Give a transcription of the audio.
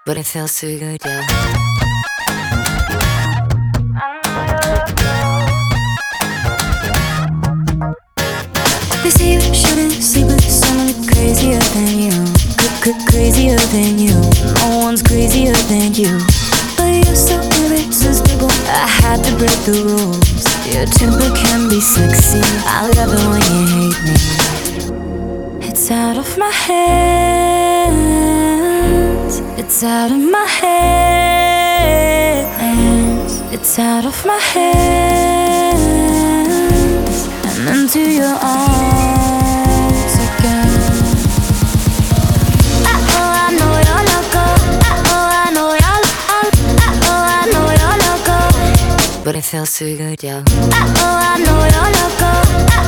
but it feels too good, yeah. They say you shouldn't sleep with someone crazier than you. Crazier than you. No one's crazier than you. But you're so irresistible, I had to break the rules. Your temper can be sexy, I love it when you hate me. It's out of my hands. It's out of my hands. It's out of my hands and into your arms again. Uh-oh, I know you're loco. Uh-oh, I know you're uh-oh, I know you're loco, but it feels too good, yeah. Uh-oh, I know you're loco.